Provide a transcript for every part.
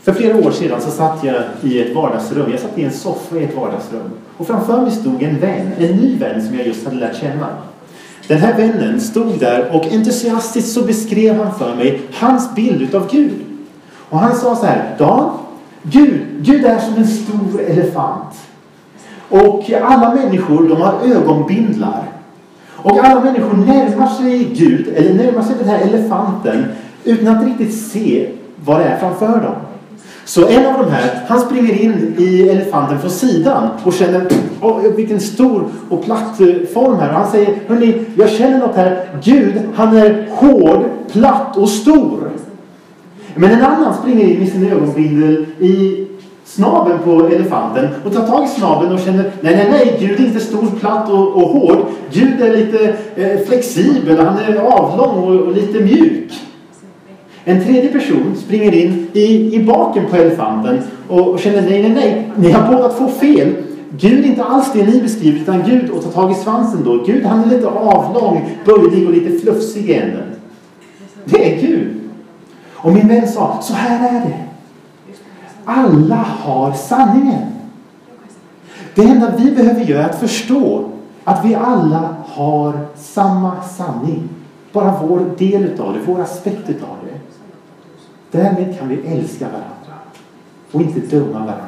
För flera år sedan så satt jag i ett vardagsrum. Jag satt i en soffa i ett vardagsrum. Och framför mig stod en ny vän som jag just hade lärt känna. Den här vännen stod där och entusiastiskt så beskrev han för mig hans bild av Gud. Och han sa så här: Dan, Gud är som en stor elefant. Och alla människor, de har ögonbindlar. Och alla människor närmar sig Gud, eller närmar sig den här elefanten, utan att riktigt se vad det är framför dem. Så en av de här, han springer in i elefanten från sidan och känner, vilken stor och platt form här. Och han säger: hörni, jag känner något här. Gud, han är hård, platt och stor. Men en annan springer in i sin ögonbindel i snabeln på elefanten och tar tag i snabeln och känner: nej, Gud är inte stor, platt och hård. Gud är lite flexibel, han är avlång och lite mjuk. En tredje person springer in i baken på elefanten och känner: nej, ni har båda få fel. Gud är inte alls det ni beskriver, utan Gud, och tar tag i svansen då. Gud, han är lite avlång, böjlig och lite fluffsig i änden. Det är Gud. Och min vän sa: så här är det. Alla har sanningen. Det enda vi behöver göra är att förstå att vi alla har samma sanning. Bara vår del av det, vår aspekt av det. Därmed kan vi älska varandra och inte döma varandra.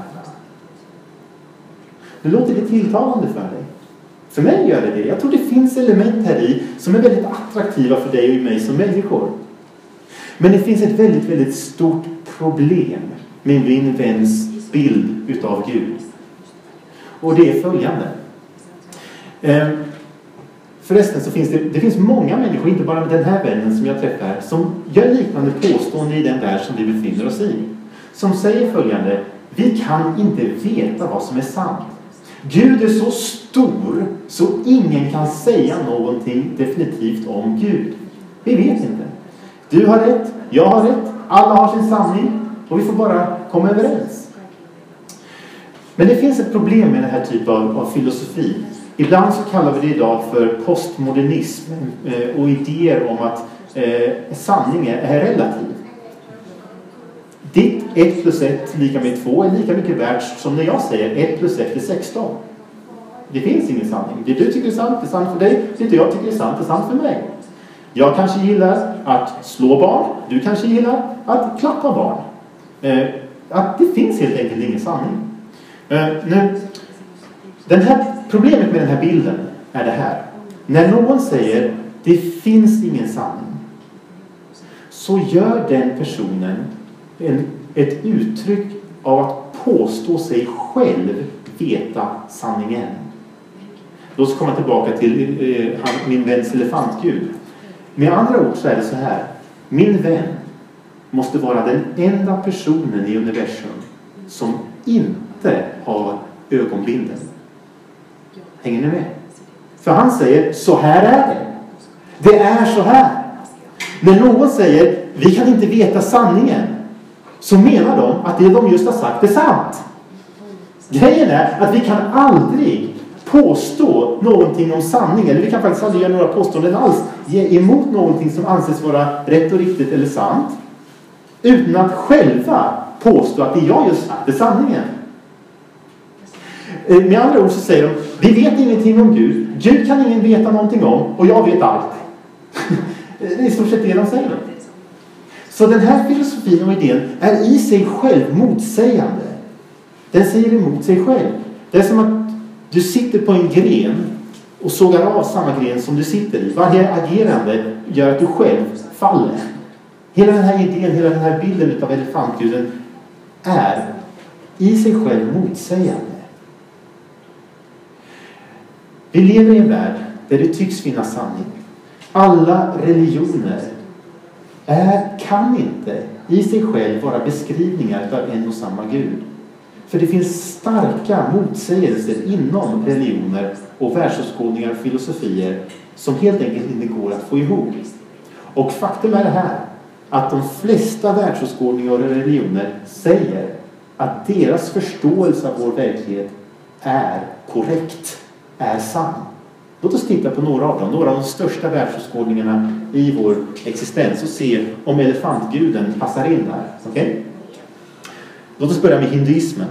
Nu låter det tilltalande för dig. För mig gör det. Jag tror det finns element här i som är väldigt attraktiva för dig och mig som människor. Men det finns ett väldigt, väldigt stort problem med min väns bild utav Gud. Och det är följande. Förresten så finns det finns många människor, inte bara den här vännen som jag träffar här, som gör liknande påståenden i den värld som vi befinner oss i. Som säger följande: vi kan inte veta vad som är sant. Gud är så stor så ingen kan säga någonting definitivt om Gud. Vi vet inte. Du har rätt, jag har rätt, alla har sin sanning och vi får bara komma överens. Men det finns ett problem med den här typen av filosofi. Ibland så kallar vi det idag för postmodernism och idéer om att sanning är relativ. Ditt 1 + 1 lika med 2 är lika mycket värt som när jag säger 1 + 1 är 16. Det finns ingen sanning. Det du tycker är sant är sant för dig. Det jag tycker är sant är sant för mig. Jag kanske gillar att slå barn. Du kanske gillar att klappa barn. Att det finns helt enkelt ingen sanning. Problemet med den här bilden är det här. När någon säger det finns ingen sanning, så gör den personen ett uttryck av att påstå sig själv veta sanningen. Då ska komma tillbaka till min väns elefantgud. Med andra ord så är det så här: min vän måste vara den enda personen i universum som inte har ögonbindeln. Hänger ni med? För han säger: så här är det. Det är så här. När någon säger vi kan inte veta sanningen, så menar de att det de just har sagt är sant. Grejen är att vi kan aldrig påstå någonting om sanning, eller vi kan faktiskt aldrig göra några påståenden alls emot någonting som anses vara rätt och riktigt eller sant, utan att själva påstå att det jag just sagt är sanningen. Med andra ord så säger de: vi vet ingenting om Gud. Gud kan ingen veta någonting om, och jag vet allt. Det är i stort sett det de säger. Så den här filosofin och idén är i sig själv motsägande. Den säger emot sig själv. Det är som att du sitter på en gren och sågar av samma gren som du sitter i. Varje agerande gör att du själv faller. Hela den här idén, hela den här bilden av elefantguden är i sig själv motsägande. Vi lever i en värld där det tycks finnas sanning. Alla religioner kan inte i sig själv vara beskrivningar av en och samma Gud. För det finns starka motsägelser inom religioner och världsåskådningar och filosofier som helt enkelt inte går att få ihop. Och faktum är det här, att de flesta världsåskådningar och religioner säger att deras förståelse av vår verklighet är korrekt, är sann. Låt oss titta på några av dem, några av de största världsåskådningarna i vår existens, och se om elefantguden passar in där. Okay? Låt oss börja med hinduismen.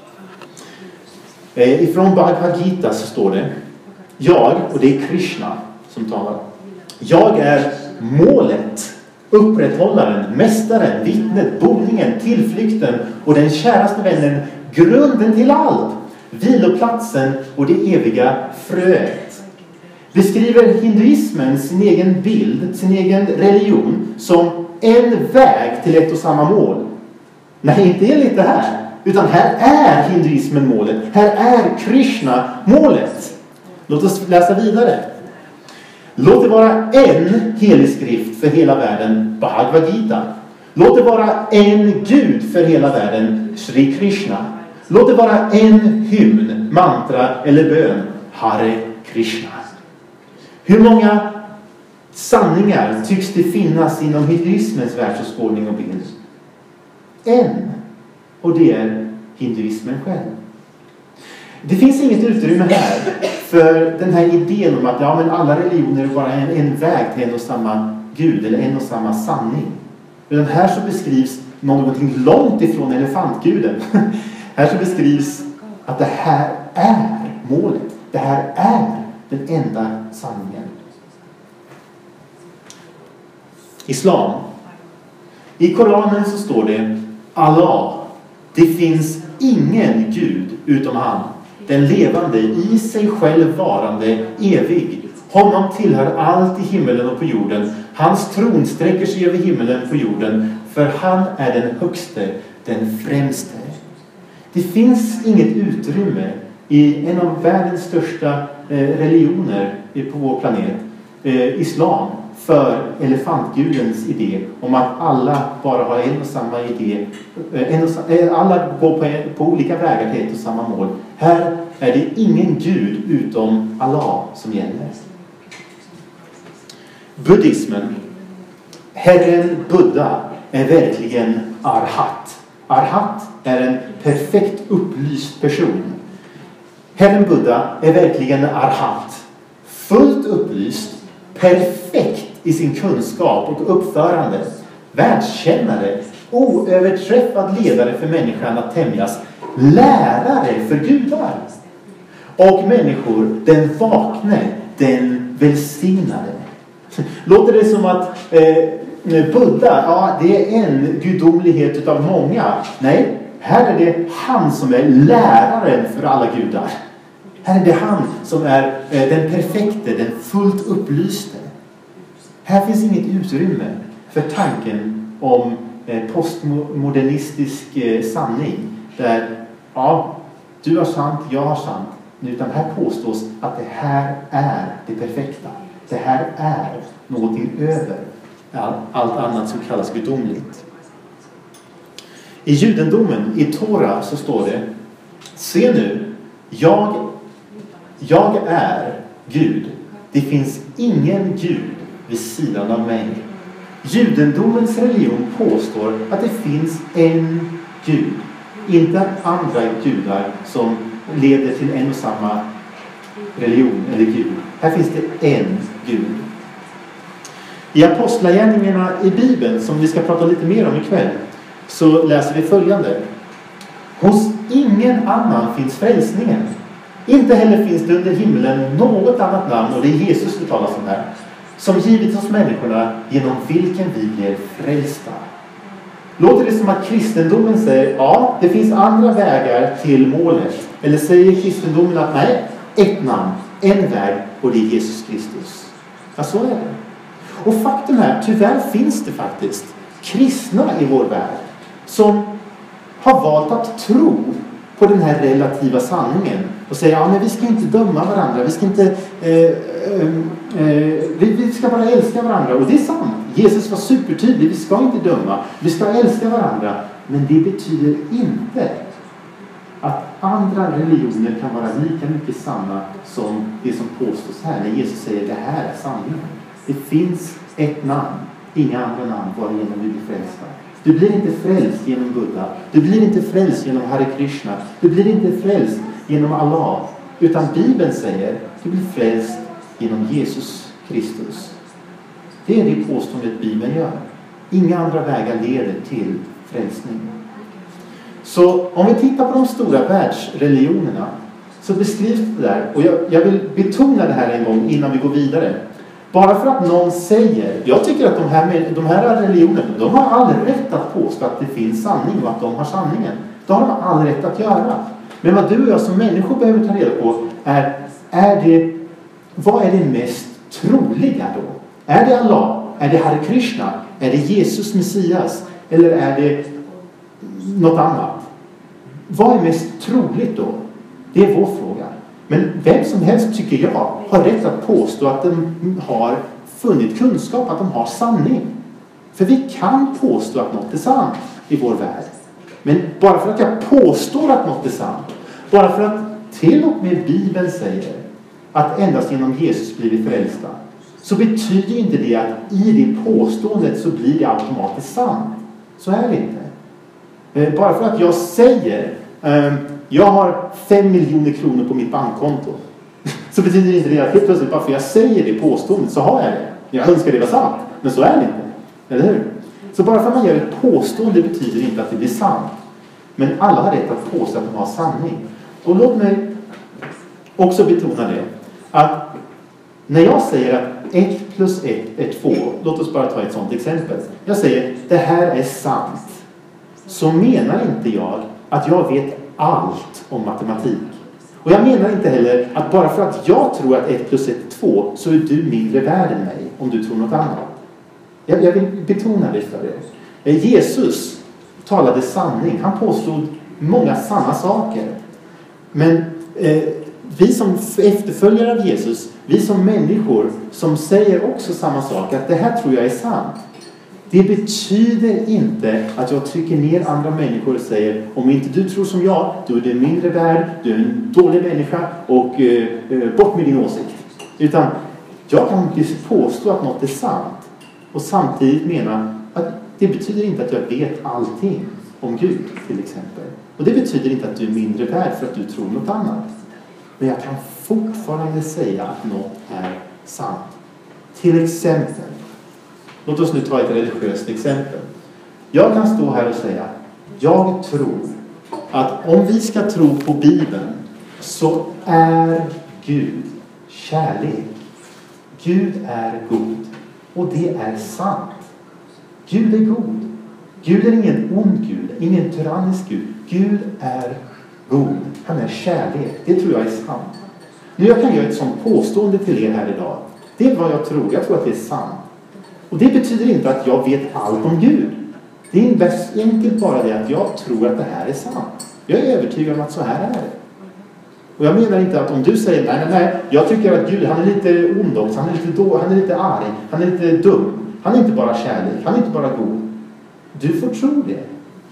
Ifrån Bhagavad Gita så står det: jag, och det är Krishna som talar, jag är målet, upprätthållaren, mästaren, vittnet, boningen, tillflykten och den käraste vännen, grunden till allt, viloplatsen och det eviga fröet. Beskriver hinduismen sin egen bild, sin egen religion som en väg till ett och samma mål? Nej, inte enligt det här. Utan här är hinduismen målet. Här är Krishna målet. Låt oss läsa vidare. Låt det vara en helig skrift för hela världen, Bhagavad Gita. Låt det vara en Gud för hela världen, Sri Krishna. Låt det vara en hymn, mantra eller bön, Hare Krishna. Hur många sanningar tycks det finnas inom hinduismens världsåskådning och bild? En. Och det är hinduismen själv. Det finns inget utrymme här för den här idén om att men alla religioner är bara en väg till en och samma Gud eller en och samma sanning. Men här så beskrivs någonting långt ifrån elefantguden. Här så beskrivs att det här är målet. Det här är den enda sanningen. Islam. I Koranen så står det: Allah. Det finns ingen Gud utom han. Den levande, i sig själv varande, evig. Honom tillhör allt i himmelen och på jorden. Hans tron sträcker sig över himmelen på jorden. För han är den högste, den främste. Det finns inget utrymme i en av världens största religioner på vår planet, islam, för elefantgudens idé om att alla bara har en och samma idé. Alla går på olika vägar till ett och samma mål. Här är det ingen Gud utom Allah som gäller. Buddhismen. Herren Buddha är verkligen Arhat. Arhat är en perfekt upplyst person. Herren Buddha är verkligen Arhat. Fullt upplyst, perfekt i sin kunskap och uppförande, världskännare, oöverträffad ledare för människan att tämjas, lärare för gudar och människor, den vakne, den välsignade. Låter det som att Buddha, det är en gudomlighet utav många? Nej, här är det han som är läraren för alla gudar. Här är det han som är den perfekte, den fullt upplyste. Här finns inget utrymme för tanken om postmodernistisk sanning. Där, du har sant, jag har sant. Utan här påstås att det här är det perfekta. Det här är någonting över allt annat som kallas gudomligt. I judendomen, i Tora, så står det: se nu, jag är Gud. Det finns ingen Gud vid sidan av mig. Judendomens religion påstår att det finns en Gud. Inte andra gudar som leder till en och samma religion eller Gud. Här finns det en Gud. I Apostlagärningarna i Bibeln, som vi ska prata lite mer om ikväll, så läser vi följande: hos ingen annan finns frälsningen. Inte heller finns det under himlen något annat namn, och det är Jesus det talas om här, som givits oss människorna, genom vilken vi blir frälsta. Låter det som att kristendomen säger det finns andra vägar till målet? Eller säger kristendomen att nej, ett namn, en väg, och det är Jesus Kristus? Ja, så är det. Och faktum är, tyvärr finns det faktiskt kristna i vår värld som har valt att tro på den här relativa sanningen och säga, men vi ska inte döma varandra, vi ska inte vi ska bara älska varandra. Och det är sant, Jesus var supertydlig, vi ska inte döma, vi ska älska varandra. Men det betyder inte att andra religioner kan vara lika mycket sanna som det som påstås här när Jesus säger det här är sanningen. Det finns ett namn, inga andra namn varigenom vi blir frälsta. Du blir inte frälst genom Buddha. Du blir inte frälst genom Hare Krishna. Du blir inte frälst genom Allah. Utan Bibeln säger du blir frälst genom Jesus Kristus. Det är det påståendet Bibeln gör. Inga andra vägar leder till frälsning. Så om vi tittar på de stora världsreligionerna så beskrivs det där, och jag vill betona det här en gång innan vi går vidare. Bara för att någon säger, jag tycker att de här religionerna, de har aldrig rätt att påstå att det finns sanning och att de har sanningen. Det har de aldrig rätt att göra. Men vad du och jag som människor behöver ta reda på vad är det mest troliga då? Är det Allah? Är det Hare Krishna? Är det Jesus Messias? Eller är det något annat? Vad är mest troligt då? Det är vår fråga. Men vem som helst, tycker jag, har rätt att påstå att de har funnit kunskap, att de har sanning. För vi kan påstå att något är sant i vår värld. Men bara för att jag påstår att något är sant, bara för att till och med Bibeln säger att endast genom Jesus blir vi frälsta, så betyder inte det att i det påståendet så blir det automatiskt sant. Så är det inte. Bara för att jag säger jag har 5 miljoner kronor på mitt bankkonto, så betyder inte det att helt plötsligt bara för jag säger det påståendet så har jag det. Jag önskar det var sant, men så är det inte. Eller hur? Så bara för att man gör ett påstående betyder inte att det blir sant. Men alla har rätt att påstå att de har sanning. Och låt mig också betona det, att när jag säger att 1 plus 1 är 2, låt oss bara ta ett sådant exempel. Jag säger det här är sant, så menar inte jag att jag vet allt om matematik. Och jag menar inte heller att bara för att jag tror att 1 plus 1 är 2 så är du mindre värd än mig om du tror något annat. Jag vill betona det för er. Jesus talade sanning. Han påstod många sanna saker. Men vi som efterföljer av Jesus, vi som människor som säger också samma sak, att det här tror jag är sant. Det betyder inte att jag trycker ner andra människor och säger om inte du tror som jag, då är du mindre värd, du är en dålig människa och bort med din åsikt. Utan jag kan påstå att något är sant och samtidigt mena att det betyder inte att jag vet allting om Gud till exempel. Och det betyder inte att du är mindre värd för att du tror något annat. Men jag kan fortfarande säga att något är sant. Till exempel, låt oss nu ta ett religiöst exempel. Jag kan stå här och säga, jag tror att om vi ska tro på Bibeln så är Gud kärlek. Gud är god. Och det är sant. Gud är god. Gud är ingen ond Gud, ingen tyrannisk Gud. Gud är god. Han är kärlek. Det tror jag är sant. Nu jag kan göra ett sånt påstående till er här idag. Det är vad jag tror. Jag tror att det är sant. Och det betyder inte att jag vet allt om Gud. Det är enkelt bara det att jag tror att det här är sant. Jag är övertygad om att så här är det. Och jag menar inte att om du säger nej, jag tycker att Gud, han är lite ond också, han är lite arg, han är lite dum. Han är inte bara kärlek, han är inte bara god. Du får tro det.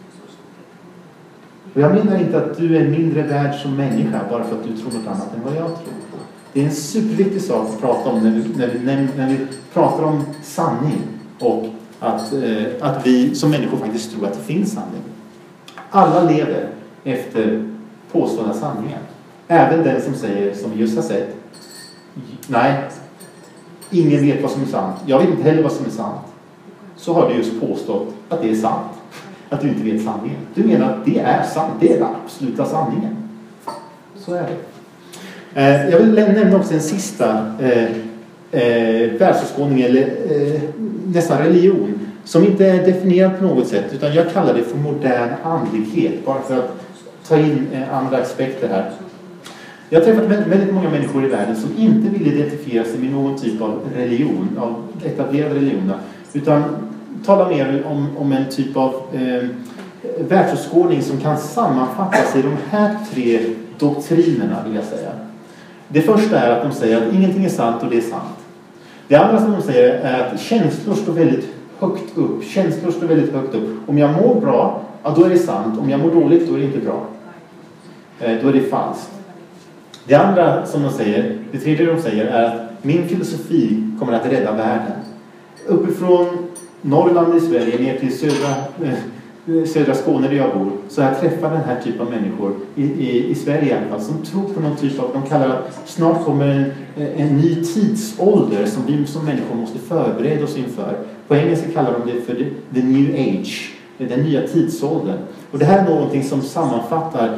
Och jag menar inte att du är mindre värd som människa bara för att du tror något annat än vad jag tror. Det är en superviktig sak att prata om när vi pratar om sanning och att vi som människor faktiskt tror att det finns sanning. Alla lever efter påstådda sanningar. Även den som säger, som vi just har sett, nej, ingen vet vad som är sant. Jag vet inte heller vad som är sant. Så har du just påstått att det är sant. Att du inte vet sanningen. Du menar att det är sant. Det är den absoluta sanningen. Så är det. Jag vill nämna också en sista världsåskådning eller nästan religion som inte är definierad på något sätt, utan jag kallar det för modern andlighet, bara för att ta in andra aspekter här. Jag har träffat väldigt många människor i världen som inte vill identifiera sig med någon typ av religion, av etablerade religioner, utan talar mer om en typ av världsåskådning som kan sammanfattas i de här 3 doktrinerna, vill jag säga. Det första är att de säger att ingenting är sant och det är sant. Det andra som de säger är att känslor står väldigt högt upp. Känslor står väldigt högt upp. Om jag mår bra, ja, då är det sant. Om jag mår dåligt, då är det inte bra. Då är det falskt. Det andra som de säger, det tredje de säger är att min filosofi kommer att rädda världen. Uppifrån Norrland i Sverige ner till södra Skåne där jag bor, så jag träffar den här typen av människor i Sverige i alla fall, som tror på någon typ av, de kallar att snart kommer en ny tidsålder som vi som människor måste förbereda oss inför. På engelska kallar de det för the new age. den nya tidsåldern. Och det här är någonting som sammanfattar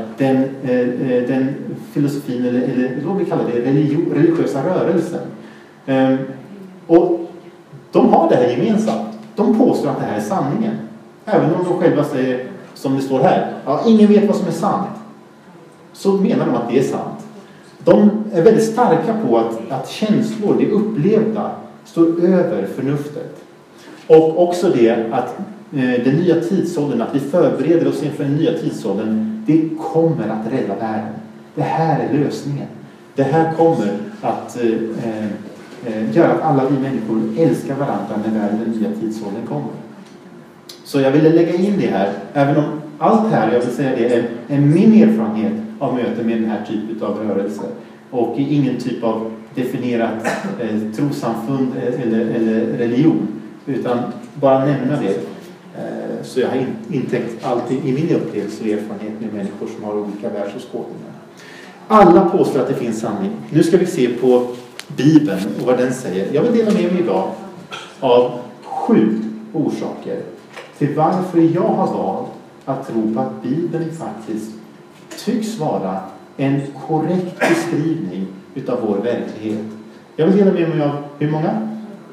den filosofin, eller vad vi kallar det, religiösa rörelsen. Och de har det här gemensamt. De påstår att det här är sanningen. Även om de själva säger, som det står här, ja, ingen vet vad som är sant. Så menar de att det är sant. De är väldigt starka på att känslor, det upplevda, står över förnuftet. Och också det att den nya tidsåldern, att vi förbereder oss inför den nya tidsåldern, det kommer att rädda världen. Det här är lösningen. Det här kommer att göra att alla vi människor älskar varandra när väl den nya tidsåldern kommer. Så jag ville lägga in det här, även om allt här, jag vill säga det, är min erfarenhet av möten med den här typen av rörelser. Och ingen typ av definierat trosamfund eller religion, utan bara nämna det. Så jag har intäckt allt i min upplevelse och erfarenhet med människor som har olika världsåskådningar. Alla påstår att det finns sanning. Nu ska vi se på Bibeln och vad den säger. Jag vill dela med mig idag av 7 orsaker till varför jag har valt att tro på att Bibeln faktiskt tycks vara en korrekt beskrivning utav vår verklighet. Jag vill dela med mig av hur många?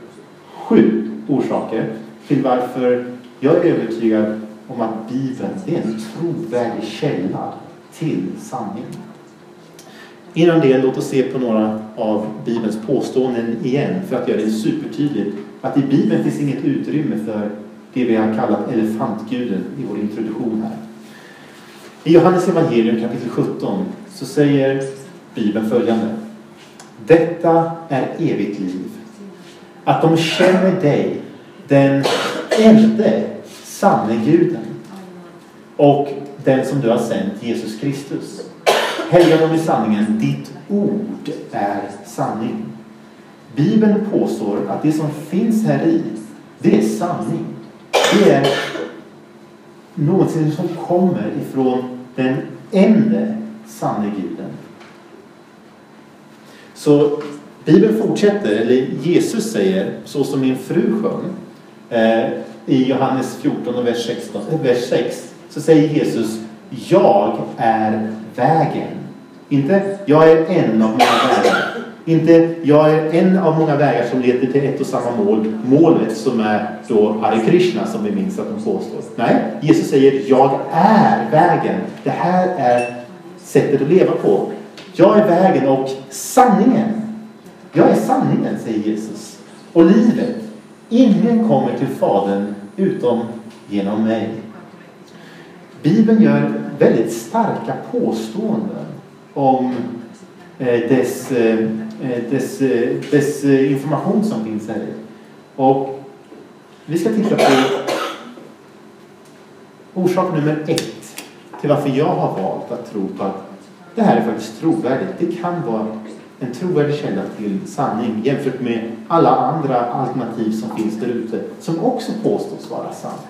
7 orsaker till varför jag är övertygad om att Bibeln är en trovärdig källa till sanning. Innan det, låt oss se på några av Bibelns påståenden igen, för att göra det supertydligt att i Bibeln finns inget utrymme för det vi har kallat elefantguden i vår introduktion här. I Johannes evangelium kapitel 17 så säger Bibeln följande: detta är evigt liv, att de känner dig, den enda sanne guden, och den som du har sänt, Jesus Kristus. Helga dem i sanningen, ditt ord är sanning. Bibeln påstår att det som finns här i, det är sanning. Det är något som kommer ifrån den enda sanne guden. Så Bibeln fortsätter, eller Jesus säger, så som min fru sjöng i Johannes 14 och vers 6, så säger Jesus: jag är vägen. Inte jag är en av många vägar. Inte jag är en av många vägar som leder till ett och samma mål. Målet som är då Hare Krishna, som vi minns att de påstår. Nej, Jesus säger: jag är vägen. Det här är sättet att leva på. Jag är vägen och sanningen. Jag är sanningen, säger Jesus. Och livet. Ingen kommer till Fadern utom genom mig. Bibeln gör väldigt starka påståenden om dess information som finns här. Och vi ska titta på orsak nummer 1 till varför jag har valt att tro på att det här är faktiskt trovärdigt. Det kan vara en trovärdig källa till sanning jämfört med alla andra alternativ som finns där ute, som också påstås vara sant.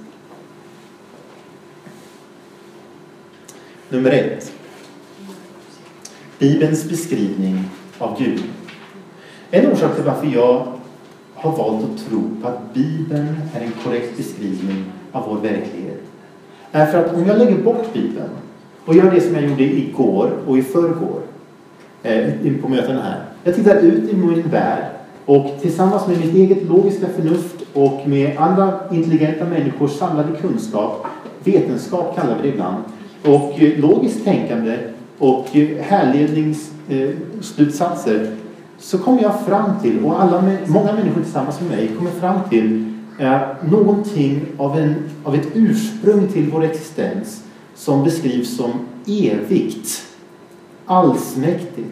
Nummer 1. Bibelns beskrivning av Gud. En orsak till varför jag har valt att tro på att Bibeln är en korrekt beskrivning av vår verklighet är för att om jag lägger bort Bibeln och gör det som jag gjorde igår och i förrgår på mötena här. Jag tittar ut i min värld och tillsammans med mitt eget logiska förnuft och med andra intelligenta människors samlade kunskap, vetenskap kallar vi det ibland, och logiskt tänkande och härledningsslutsatser, så kommer jag fram till, och många människor tillsammans med mig kommer fram till någonting av ett ursprung till vår existens som beskrivs som evigt, allsmäktigt,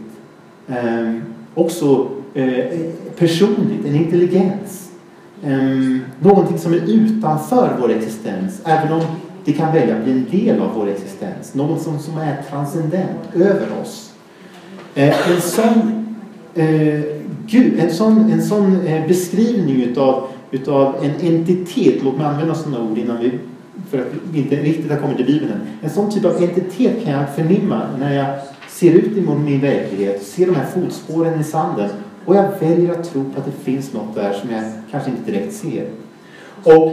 också personligt, en intelligens, någonting som är utanför vår existens, även om det kan välja att bli en del av vår existens, något som är transcendent över oss. En sån beskrivning utav en entitet, låt mig använda sådana ord innan för att vi inte riktigt har kommit till Bibeln. En sån typ av entitet kan jag förnimma när jag ser ut emot min verklighet, ser de här fotspåren i sanden, och jag väljer att tro på att det finns något där som jag kanske inte direkt ser. Och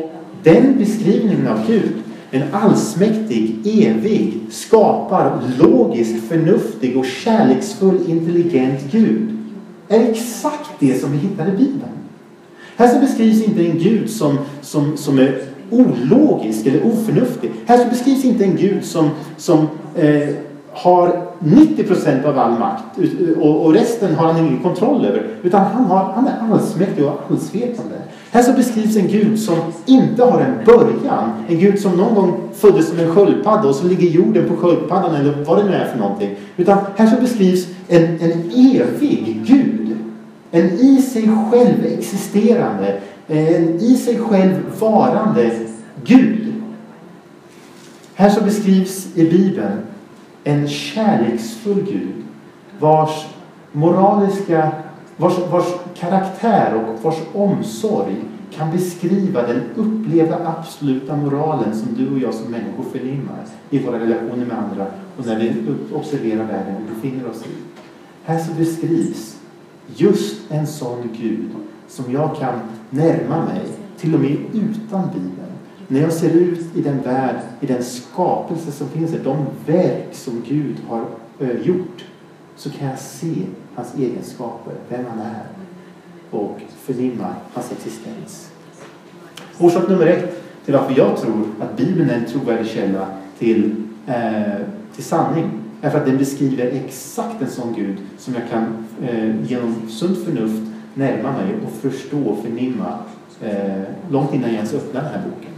Den beskrivningen av Gud, en allsmäktig, evig, skapar, logiskt, förnuftig och kärleksfull, intelligent Gud, är exakt det som vi hittar i Bibeln. Här så beskrivs inte en Gud som är ologisk eller oförnuftig. Här så beskrivs inte en Gud som har 90% av all makt och resten har han ingen kontroll över. Utan han är allsmäktig och allsvetande. Här så beskrivs en Gud som inte har en början. En Gud som någon gång föddes som en sköldpadda och så ligger jorden på sköldpaddan eller vad det nu är för någonting. Utan här så beskrivs en evig Gud. En i sig själv existerande, en i sig själv varande Gud. Här så beskrivs i Bibeln en kärleksfull Gud vars moraliska, vars karaktär och vars omsorg kan beskriva den upplevda absoluta moralen som du och jag som människor förnimmar i våra relationer med andra och när vi observerar världen vi befinner oss i. Här så beskrivs just en sån Gud som jag kan närma mig till och med utan Bibeln. När jag ser ut i den värld, i den skapelse som finns här, de verk som Gud har gjort, så kan jag se hans egenskaper, vem han är och förnimma hans existens. Orsak nummer 1 till varför jag tror att Bibeln är en trovärdig källa till sanning är för att den beskriver exakt en sån Gud som jag kan genom sunt förnuft närma mig och förstå och förnimma långt innan jag ens öppnar den här boken.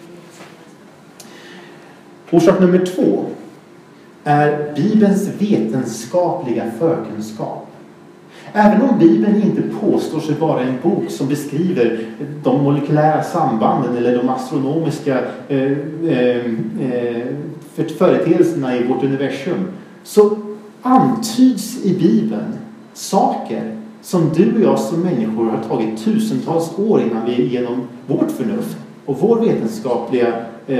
Orsak nummer 2 är Bibelns vetenskapliga förkunskap. Även om Bibeln inte påstår sig vara en bok som beskriver de molekylära sambanden eller de astronomiska företeelserna i vårt universum, så antyds i Bibeln saker som du och jag som människor har tagit tusentals år innan vi genom vårt förnuft och våra vetenskapliga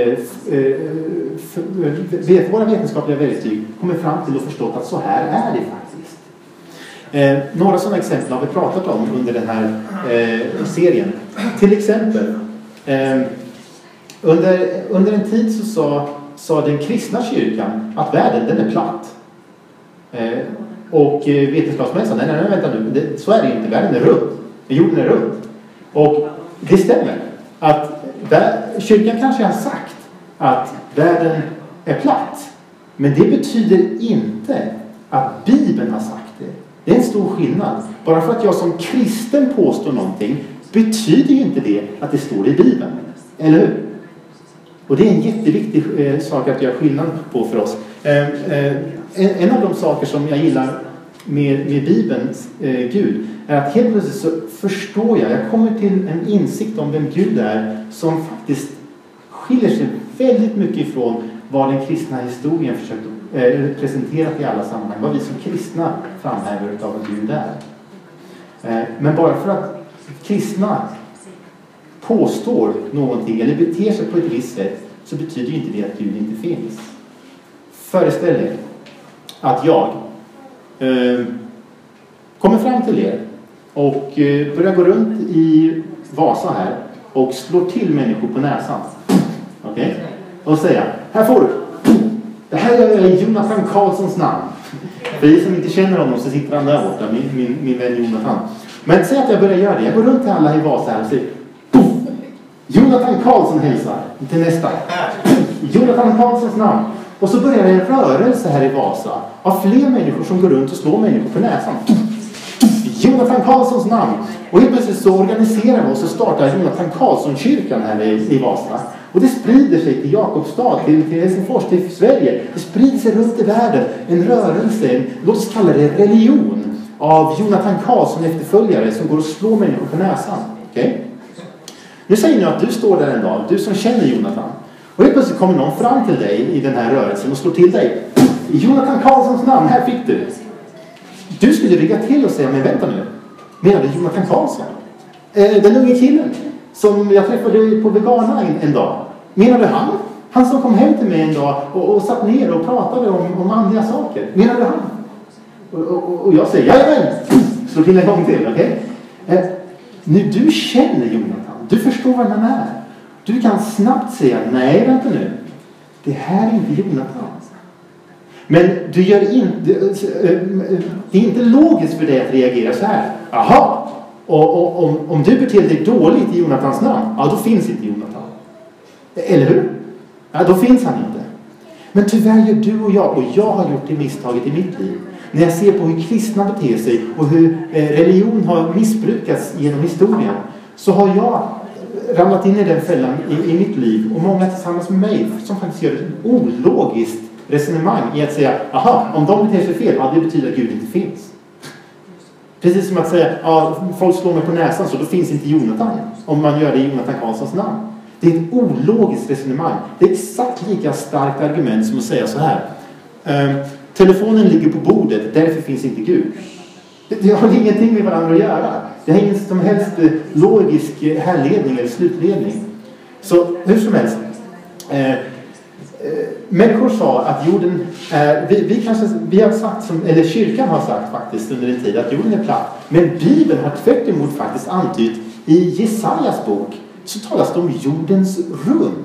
verktyg kommer fram till och förstått att så här är det faktiskt. Några sådana exempel har vi pratat om under den här serien. Till exempel under en tid så sa den kristna kyrkan att världen den är platt. Och vetenskapsmännen sa, nej, vänta nu, så är det inte, världen är rund, jorden är rund. Och det stämmer att kyrkan kanske har sagt att världen är platt, men det betyder inte att Bibeln har sagt det. Det är en stor skillnad. Bara för att jag som kristen påstår någonting betyder ju inte det att det står i Bibeln. Eller hur? Och det är en jätteviktig sak att göra skillnad på för oss. En av de saker som jag gillar med Bibelns Gud är att helt plötsligt så förstår jag kommer till en insikt om vem Gud är som faktiskt skiljer sig väldigt mycket ifrån vad den kristna historien försökt presenterat i alla sammanhang, vad vi som kristna framhäver av vad Gud är. Men bara för att kristna påstår någonting eller beter sig på ett visst sätt så betyder ju inte det att Gud inte finns. Föreställ er att jag kommer fram till er och börjar gå runt i Vasa här och slår till människor på näsan. Okej? Och säga, här får du. Det här är Jonathan Karlssons namn. För er som inte känner honom så sitter han där borta, min vän Jonathan. Men säg att jag börjar göra det. Jag går runt till alla i Vasa här och säger, Jonathan Karlsson hälsar till nästa. Jonathan Karlssons namn. Och så börjar en rörelse här i Vasa av fler människor som går runt och slår människor på näsan. Jonathan Karlssons namn. Och helt plötsligt så organiserar vi oss och startar Jonathan Karlsson-kyrkan här i Vasa. Och det sprider sig till Jakobstad, till Helsingfors, till Sverige. Det sprider sig runt i världen. En rörelse, låt oss kalla det religion, av Jonathan Karlsson efterföljare som går och slår människor på näsan. Okej? Okay? Nu säger ni att du står där en dag, du som känner Jonathan. Och helt plötsligt kommer någon fram till dig i den här rörelsen och slår till dig. Jonathan Karlssons namn, här fick du. Du skulle rygga till och säga, men vänta nu. Menar du Jonathan Karlsson? Den unge killen som jag träffade på Vegana en dag. Menar du han? Han som kom hem till mig en dag och satt ner och pratade om andliga saker. Menar du han? Och jag säger, jajamän! Slå till en gång till, okej? Nu, du känner Jonathan. Du förstår vem han är. Du kan snabbt säga, nej vänta nu. Det här är inte Jonatan. Men du gör inte, det är inte logiskt för dig att reagera så här. Aha, och om du beter dig dåligt i Jonatans namn, ja då finns inte Jonatan. Eller hur? Ja, då finns han inte. Men tyvärr gör du och jag har gjort det misstaget i mitt liv. När jag ser på hur kristna beter sig och hur religion har missbrukats genom historien, så har jag ramlat in i den fällan i mitt liv, och många tillsammans med mig som faktiskt gör ett ologiskt resonemang i att säga, aha, om de beter sig fel, ja det betyder att Gud inte finns. Precis som att säga, ja, folk slår mig på näsan så då finns inte Jonatan, om man gör det i Jonatan Karlssons namn. Det är ett ologiskt resonemang. Det är exakt lika starkt argument som att säga så här. Telefonen ligger på bordet, därför finns inte Gud. Det har ingenting med varandra att göra. Det har ingen som helst logisk härledning eller slutledning. Så hur som helst. Människor sa att jorden vi har sagt, eller kyrkan har sagt faktiskt under en tid att jorden är platt. Men Bibeln har tvärt emot faktiskt antytt i Jesajas bok, så talas det om jordens rund.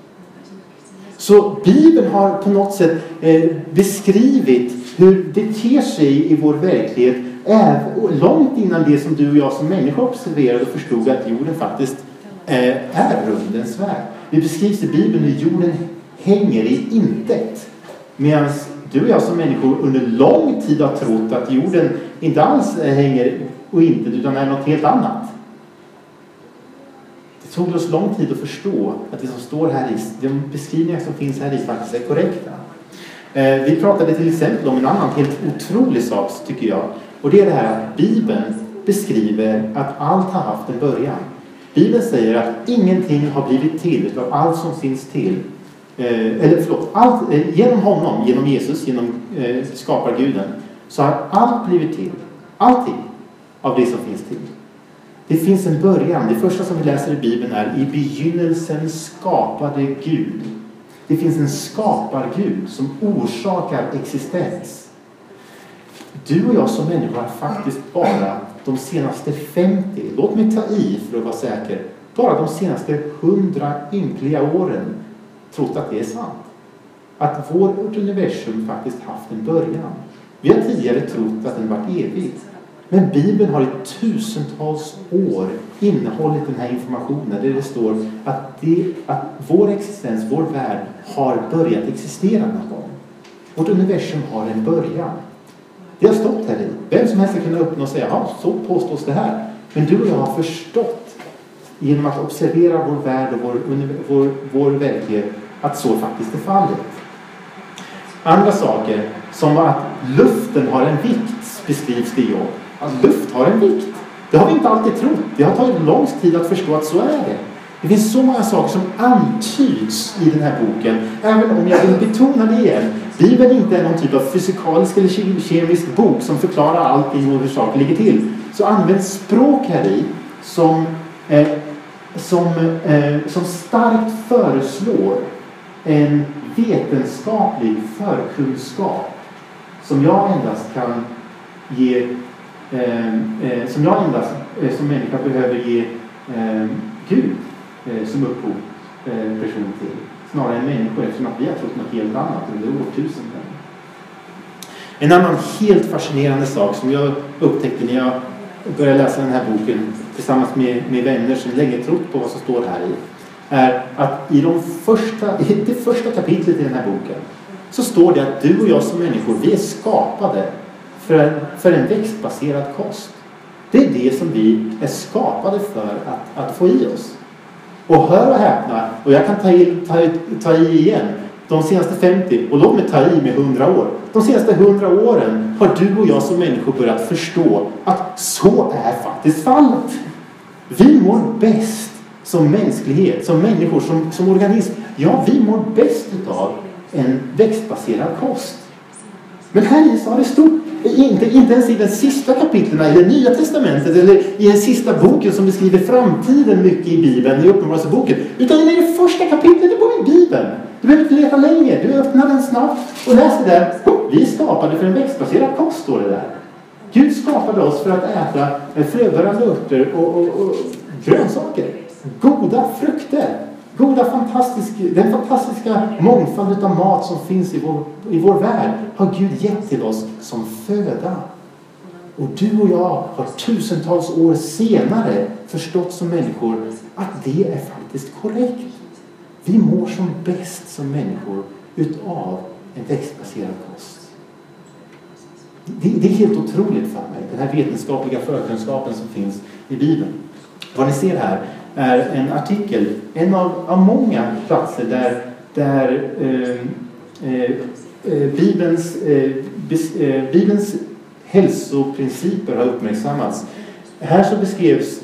Så Bibeln har på något sätt beskrivit hur det ter sig i vår verklighet långt innan det som du och jag som människa observerade och förstod att jorden faktiskt är rundens väg. Det beskrivs i Bibeln hur jorden hänger i intet. Medan du och jag som människor under lång tid har trott att jorden inte alls hänger och intet utan är något helt annat. Det tog oss lång tid att förstå att det som står här i, de beskrivningar som finns här i faktiskt är korrekta. Vi pratade till exempel om en annan helt otrolig sak tycker jag. Och det är det här att Bibeln beskriver att allt har haft en början. Bibeln säger att ingenting har blivit till av allt som finns till. Genom honom, genom Jesus, genom skaparguden, så har allt blivit till. Allting av det som finns till. Det finns en början. Det första som vi läser i Bibeln är: i begynnelsen skapade Gud. Det finns en skapargud som orsakar existens. Du och jag som människor har faktiskt bara de senaste 50, låt mig ta i för att vara säker, bara de senaste 100 ynkliga åren trott att det är sant. Att vårt universum faktiskt haft en början. Vi har tidigare trott att den varit evig. Men Bibeln har i tusentals år innehållit den här informationen där det står att vår existens, vår värld har börjat existera någon gång. Vårt universum har en början. Det har stått här i. Vem som helst ska kunna öppna och säga, ja, så påstås det här. Men du och jag har förstått genom att observera vår värld och vår verklighet att så faktiskt är fallet. Andra saker, som att luften har en vikt, beskrivs det ju. Att luft har en vikt. Det har vi inte alltid trott. Det har tagit lång tid att förstå att så är det. Det finns så många saker som antyds i den här boken. Även om jag vill betona det igen. Bibeln inte är någon typ av fysikalisk eller kemisk bok som förklarar allting och hur saker ligger till. Så används språk här i som starkt föreslår en vetenskaplig förkunskap som jag endast kan ge, som jag endast som människa behöver ge Gud som upphov person till, snarare än människor, eftersom att vi har trott något helt annat under årtusenden. En annan helt fascinerande sak som jag upptäckte när jag började läsa den här boken tillsammans med vänner som länge trott på vad som står här i, är att i det första kapitlet i den här boken så står det att du och jag som människor, vi är skapade för en växtbaserad kost. Det är det som vi är skapade för att få i oss. Och hör och häpna, och jag kan ta i igen, de senaste 50, och låt mig ta i med 100 år. De senaste 100 åren har du och jag som människor börjat förstå att så är faktiskt fallet. Vi mår bäst som mänsklighet, som människor, som organism. Ja, vi mår bäst av en växtbaserad kost. Men här i så har det stort, inte ens i den sista kapitlen i det Nya Testamentet eller i den sista boken som beskriver framtiden mycket i Bibeln, i Uppenbarelseboken, utan i det första kapitlet i Bibeln. Du behöver inte leta länge, du öppnar den snabbt och läser där. Vi skapade för en växtbaserad kost, står det där. Gud skapade oss för att äta fröbärande örter och grönsaker. Goda frukter. Den fantastiska mångfald av mat som finns i vår värld har Gud gett till oss som föda. Och du och jag har tusentals år senare förstått som människor att det är faktiskt korrekt. Vi mår som bäst som människor utav en växtbaserad kost. Det är helt otroligt för mig, den här vetenskapliga förkunskapen som finns i Bibeln. Vad ni ser här är en artikel, en av många platser där Bibelns hälsoprinciper har uppmärksammats. Här så beskrevs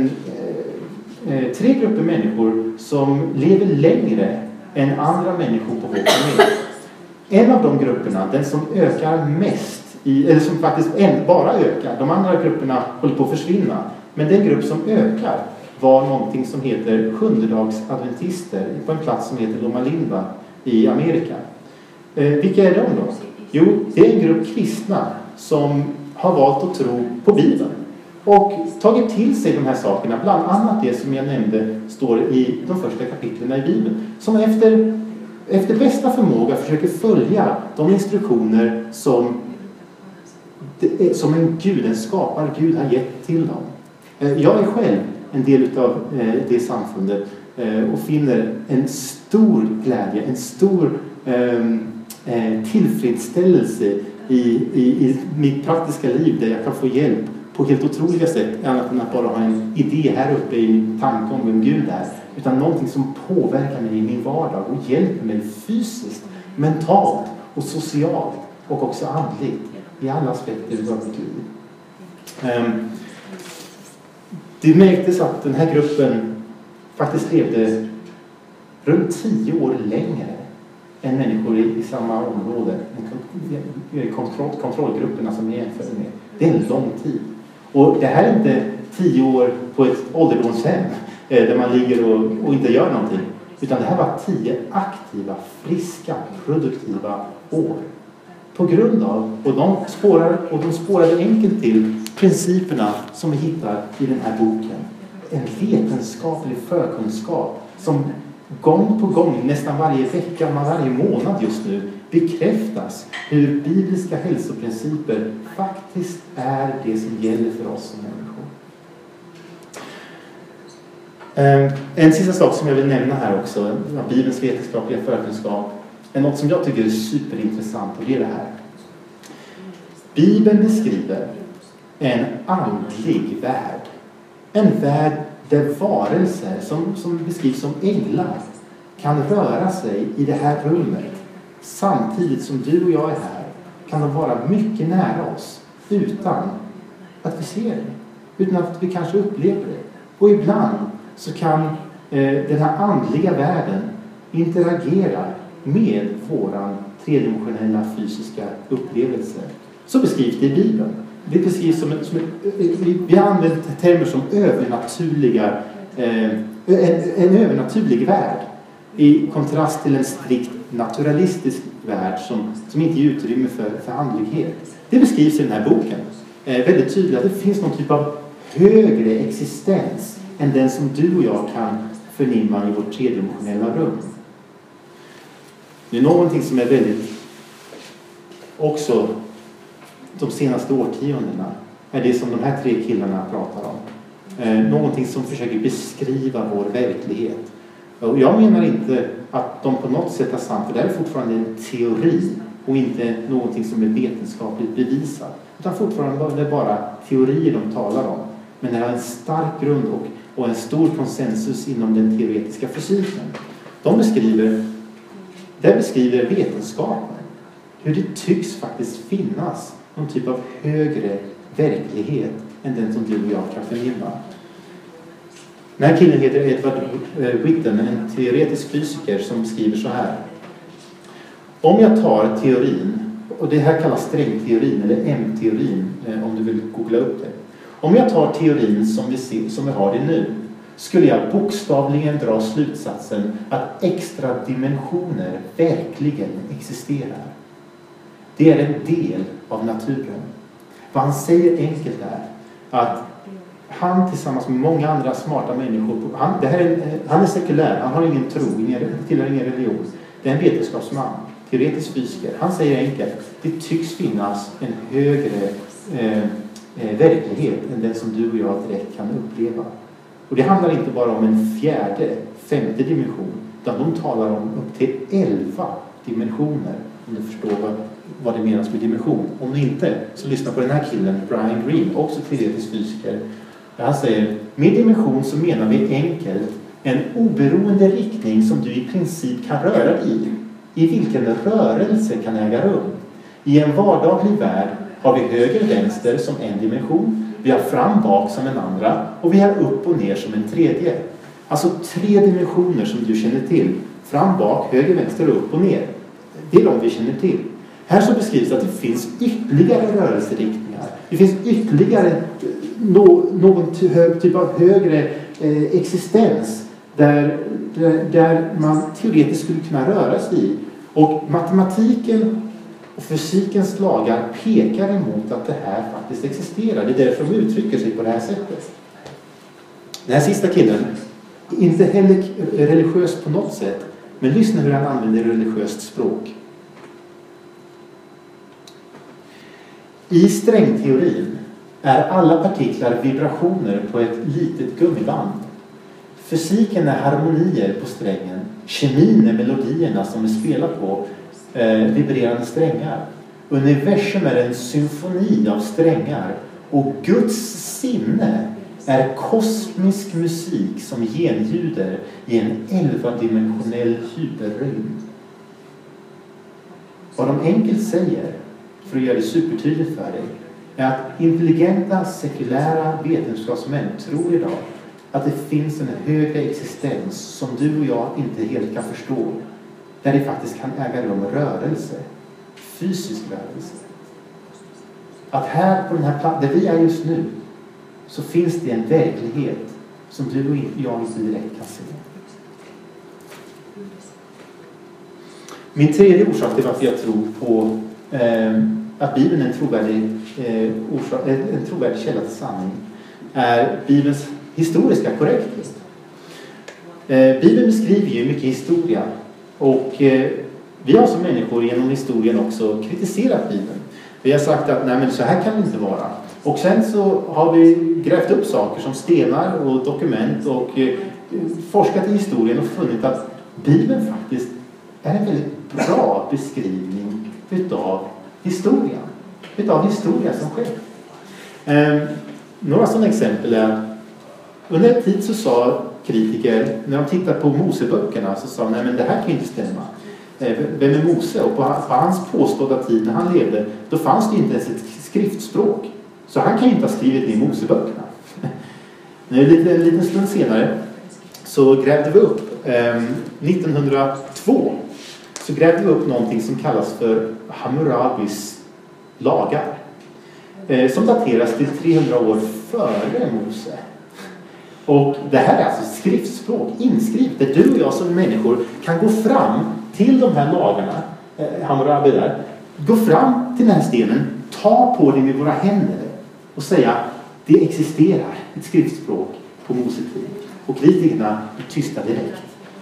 3 grupper människor som lever längre än andra människor på vår planet. En av de grupperna, den som ökar mest, eller som faktiskt bara ökar, de andra grupperna håller på att försvinna, men den grupp som ökar var någonting som heter 7-dagsadventister på en plats som heter Loma Linda i Amerika. Vilka är de då? Jo, det är en grupp kristna som har valt att tro på Bibeln och tagit till sig de här sakerna, bland annat det som jag nämnde står i de första kapitlen i Bibeln, som efter bästa förmåga försöker följa de instruktioner som en skapare Gud har gett till dem. Jag är själv en del av det samfundet och finner en stor glädje, en stor tillfredsställelse i mitt praktiska liv, där jag kan få hjälp på helt otroliga sätt, annat än att bara ha en idé här uppe i min tanke om vem Gud är, utan någonting som påverkar mig i min vardag och hjälper mig fysiskt, mentalt och socialt och också andligt i alla aspekter av mitt liv. Det märktes att den här gruppen faktiskt levde runt 10 år längre än människor i samma område, kontrollgrupperna som jag jämför med. Det är en lång tid. Och det här är inte 10 år på ett ålderdomshem där man ligger och inte gör någonting, utan det här var 10 aktiva, friska, produktiva år. På grund av, och de spårade enkelt till principerna som vi hittar i den här boken. En vetenskaplig förkunskap som gång på gång, nästan varje vecka, varje månad just nu, bekräftas hur bibliska hälsoprinciper faktiskt är det som gäller för oss som människor. En sista sak som jag vill nämna här också, Bibelns vetenskapliga förkunskap, är något som jag tycker är superintressant, och det är det här. Bibeln beskriver en andlig värld. En värld där varelser som beskrivs som änglar kan röra sig i det här rummet. Samtidigt som du och jag är här kan de vara mycket nära oss utan att vi ser det. Utan att vi kanske upplever det. Och ibland så kan den här andliga världen interagera med våran tredimensionella fysiska upplevelse. Så beskrivs det i Bibeln. Det beskrivs vi har använt termer som övernaturliga, en övernaturlig värld i kontrast till en strikt naturalistisk värld som inte ger utrymme för andlighet. Det beskrivs i den här boken väldigt tydligt att det finns någon typ av högre existens än den som du och jag kan förnimma i vårt tredimensionella rum. Det är någonting som är väldigt också de senaste årtiondena är det som de här 3 killarna pratar om. Någonting som försöker beskriva vår verklighet. Och jag menar inte att de på något sätt är sant, för det är fortfarande en teori och inte någonting som är vetenskapligt bevisat. Utan fortfarande är bara teorier de talar om. Men det har en stark grund och en stor konsensus inom den teoretiska fysiken. Där beskriver vetenskapen hur det tycks faktiskt finnas någon typ av högre verklighet än den som du och jag kan förnimma. Den här killen heter Edward Witten, en teoretisk fysiker som skriver så här. Om jag tar teorin, och det här kallas strängteorin eller M-teorin om du vill googla upp det. Om jag tar teorin som vi har det nu, skulle jag bokstavligen dra slutsatsen att extra dimensioner verkligen existerar. Det är en del av naturen. Vad han säger enkelt är att han tillsammans med många andra smarta människor, han är sekulär, han har ingen tro, tillhör ingen religion. Det är en vetenskapsman, teoretisk fysiker. Han säger enkelt, det tycks finnas en högre verklighet än den som du och jag direkt kan uppleva. Och det handlar inte bara om en femte dimension, utan de talar om upp till 11 dimensioner. Om du förstår vad det menas med dimension. Om du inte, så lyssna på den här killen, Brian Greene, också teoretisk fysiker. Han säger, med dimension så menar vi enkelt en oberoende riktning som du i princip kan röra dig i vilken rörelse kan äga rum. I en vardaglig värld har vi höger-vänster som en dimension, vi har fram-bak som en andra och vi har upp och ner som en tredje. Alltså 3 dimensioner som du känner till. Fram-bak, höger-vänster och upp och ner. Det är de vi känner till. Här så beskrivs att det finns ytterligare rörelseriktningar. Det finns ytterligare någon typ av högre existens där man teoretiskt skulle kunna röra sig i. Och matematiken och fysikens lagar pekar emot att det här faktiskt existerar. Det är därför de uttrycker sig på det här sättet. Den här sista killen, inte heller religiös på något sätt, men lyssna hur han använder religiöst språk. I strängteorin är alla partiklar vibrationer på ett litet gummiband. Fysiken är harmonier på strängen. Kemin är melodierna som är spelat på vibrerande strängar. Universum är en symfoni av strängar. Och Guds sinne är kosmisk musik som genljuder i en 11-dimensionell hyperrymd. Vad de enkelt säger, för att göra det supertydligt för dig, är att intelligenta, sekulära vetenskapsmän tror idag att det finns en högre existens som du och jag inte helt kan förstå. Där det faktiskt kan äga rum rörelse. Fysisk rörelse. Att här på den här platsen, där vi är just nu, så finns det en verklighet som du och jag inte direkt kan se. Min tredje orsak till varför jag tror på att Bibeln är en trovärdig källa till sanning är Bibelns historiska korrekthet. Bibeln beskriver ju mycket historia och vi har som människor genom historien också kritiserat Bibeln. Vi har sagt att nej, men så här kan det inte vara. Och sen så har vi grävt upp saker som stenar och dokument och forskat i historien och funnit att Bibeln faktiskt är en väldigt bra beskrivning utav historia. Utav historia som sker. Några sådana exempel är under en tid så sa kritiker, när de tittade på Moseböckerna så sa de, nej men det här kan ju inte stämma. Vem är Mose? Och på hans påstådda tid när han levde, då fanns det inte ens ett skriftspråk. Så han kan ju inte ha skrivit i Moseböckerna. En liten stund senare så grävde vi upp, 1902, så grävde vi upp någonting som kallas för Hammurabis lagar. Som dateras till 300 år före Mose. Och det här är alltså skriftspråk, inskrivet, där du och jag som människor kan gå fram till de här lagarna, Hammurabi där, gå fram till den här stenen, ta på den med våra händer och säga, det existerar ett skriftspråk på Mose tid. Och kritikerna är tysta direkt.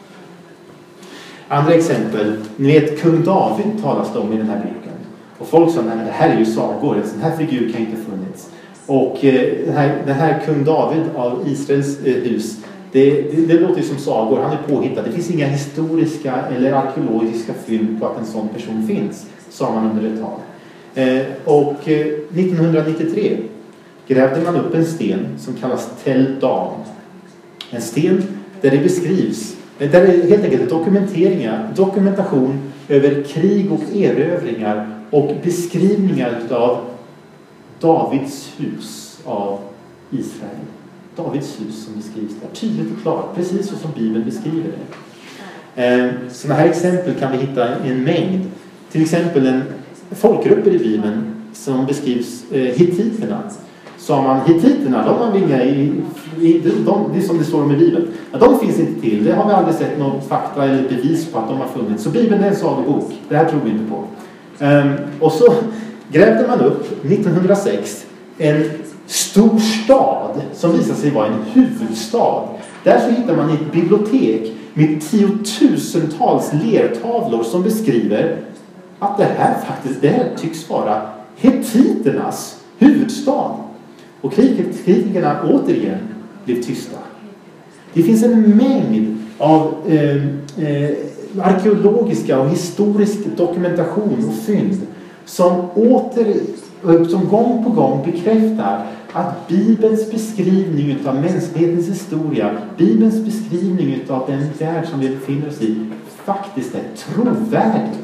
Andra exempel, ni vet kung David talas det om i den här boken. Och folk sa, nej men det här är ju sagor, en sån här figur kan inte funnits. Och den här kung David av Israels hus, det låter ju som sagor, han är påhittad. Det finns inga historiska eller arkeologiska fynd på att en sån person finns, sa man under ett tag. Och 1993 grävde man upp en sten som kallas Tel Dan. En sten där det beskrivs, där det är helt enkelt dokumentation över krig och erövringar och beskrivningar av Davids hus av Israel. Davids hus som beskrivs där. Tydligt och klart. Precis så som Bibeln beskriver det. Sådana här exempel kan vi hitta i en mängd. Till exempel en folkgrupper i Bibeln som beskrivs hittiterna. Sa man hittiterna, de har vi inga det är som det står om i Bibeln. Ja, de finns inte till. Det har vi aldrig sett någon fakta eller bevis på att de har funnits. Så Bibeln är en sagobok. Det här tror vi inte på. Och så grävde man upp 1906 en stor stad som visar sig vara en huvudstad. Där så hittar man ett bibliotek med tiotusentals lertavlor som beskriver att det här tycks vara hettiternas huvudstad. Och kritikerna återigen blev tysta. Det finns en mängd av arkeologiska och historisk dokumentation och fynd som gång på gång bekräftar att Bibelns beskrivning av mänsklighetens historia, Bibelns beskrivning av den värld som vi befinner oss i, faktiskt är trovärdig.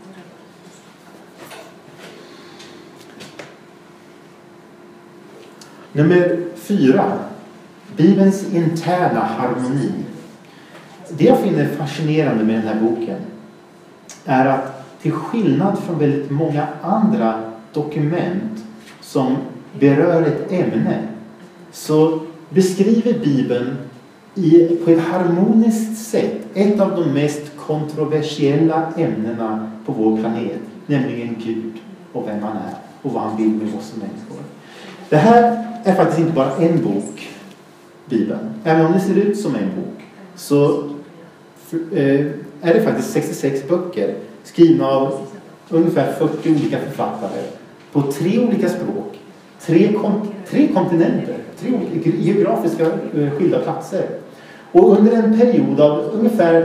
Nummer 4. Bibelns interna harmoni. Det jag finner fascinerande med den här boken är att till skillnad från väldigt många andra dokument som berör ett ämne så beskriver Bibeln på ett harmoniskt sätt ett av de mest kontroversiella ämnena på vår planet, nämligen Gud och vem han är och vad han vill med oss som människor. Det här är faktiskt inte bara en bok, Bibeln. Även om det ser ut som en bok så är det faktiskt 66 böcker skrivna av ungefär 40 olika författare på 3 olika språk, 3 kontinenter, 3 geografiska skilda platser. Och under en period av ungefär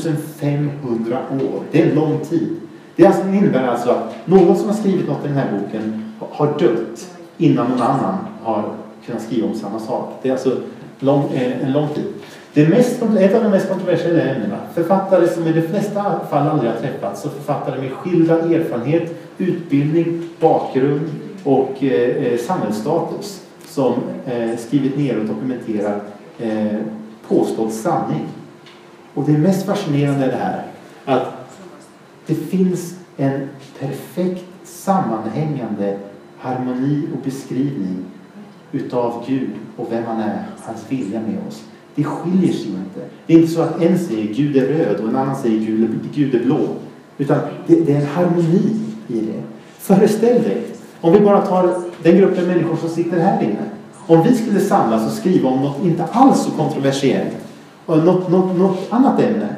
1500 år, det är en lång tid. Det innebär alltså att någon som har skrivit något i den här boken har dött innan någon annan har kunnat skriva om samma sak. Det är alltså en lång tid. Det är ett av de mest kontroversiella ämnena. Författare som i de flesta fall aldrig har träffats, och författare med skilda erfarenhet, utbildning, bakgrund och samhällsstatus som skrivit ner och dokumenterat påstådd sanning. Och det mest fascinerande är det här att det finns en perfekt sammanhängande harmoni och beskrivning utav Gud och vem han är, hans vilja med oss. Det skiljer sig inte. Det är inte så att en säger Gud är röd och en annan säger Gud är blå. Utan det är en harmoni i det. Föreställ dig, om vi bara tar den gruppen människor som sitter här inne. Om vi skulle samlas och skriva om något inte alls så kontroversiellt och något annat ämne,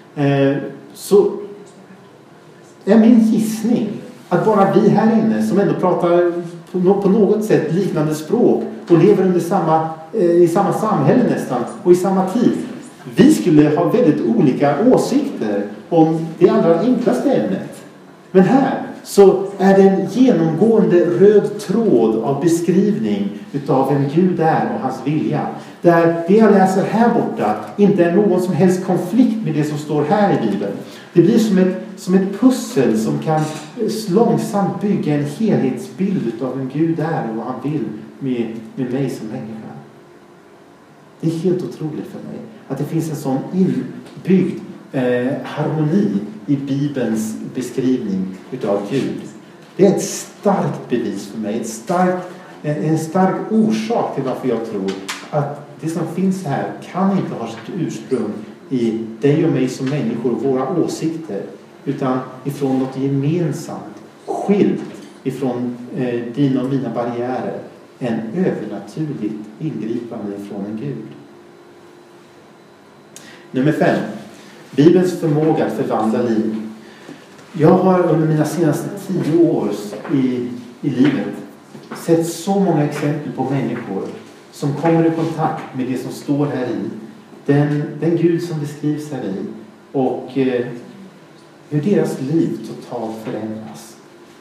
så är min gissning att bara vi här inne som ändå pratar på något sätt liknande språk och lever under i samma samhälle nästan och i samma tid, vi skulle ha väldigt olika åsikter om det allra enklaste ämnet. Men här så är det en genomgående röd tråd av beskrivning utav vem Gud är och hans vilja. Där det jag läser här borta inte är någon som helst konflikt med det som står här i Bibeln. Det blir som ett pussel som kan långsamt bygga en helhetsbild utav vem Gud är och vad han vill med mig som människa. Det är helt otroligt för mig att det finns en sån inbyggd harmoni i Bibelns beskrivning utav Gud. Det är ett starkt bevis för mig, en stark orsak till varför jag tror att det som finns här kan inte ha sitt ursprung i dig och mig som människor och våra åsikter, utan ifrån något gemensamt, skilt ifrån dina och mina barriärer, en övernaturligt ingripande ifrån en Gud. Nummer 5. Bibelns förmåga att förvandla liv. Jag har under mina senaste 10 år i livet sett så många exempel på människor som kommer i kontakt med det som står här i. Den Gud som beskrivs här i. Och hur deras liv totalt förändras.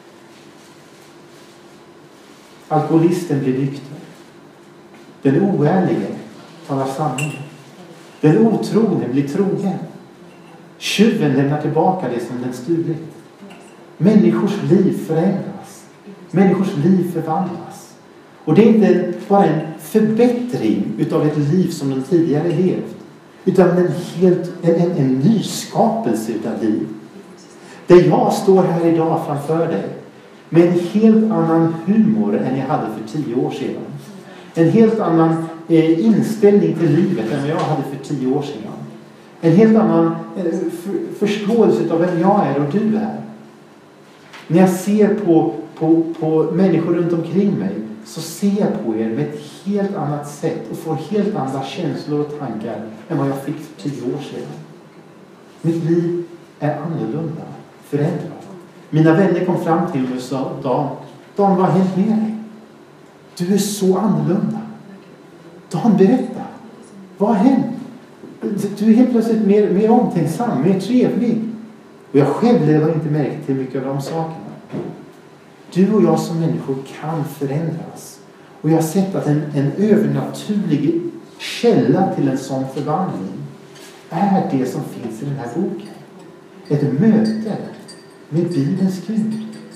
Alkoholisten blir nykter. Den oärlige talar sanning. Den otrogne blir trogen. Tjuven lämnar tillbaka det som den stulit. Människors liv förändras. Människors liv förvandlas. Och det är inte bara en förbättring utav ett liv som de tidigare levt, utan en nyskapelse utav liv. Där jag står här idag framför dig med en helt annan humor än jag hade för 10 år sedan. En helt annan inställning till livet än vad jag hade för 10 år sedan. En helt annan förståelse av vem jag är och du är. När jag ser på på människor runt omkring mig, så ser jag på er med ett helt annat sätt och får helt andra känslor och tankar än vad jag fick för 10 år sedan. Mitt liv är annorlunda, förändrat. Mina vänner kom fram till mig och sa: Dan, vad har hänt med dig? Du är så annorlunda. Dan, berätta. Vad har hänt? Du är helt plötsligt mer omtänksam, mer trevlig. Och jag själv lever inte märke till mycket av de sakerna. Du och jag som människor kan förändras. Och jag har sett att en övernaturlig källa till en sån förvandling är det som finns i den här boken. Ett möte med Bibelns Gud.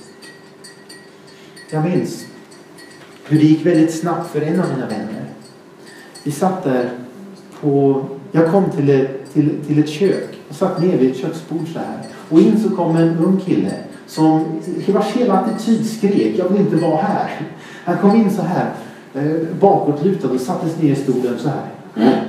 Jag minns hur det gick väldigt snabbt för en av mina vänner. Vi satt där jag kom till ett kök och satt ner vid ett köksbord så här. Och in så kom en ung kille som i vars hela attityd skrek: jag vill inte vara här. Han kom in så här bakåtlutad och sattes ner i stolen så här.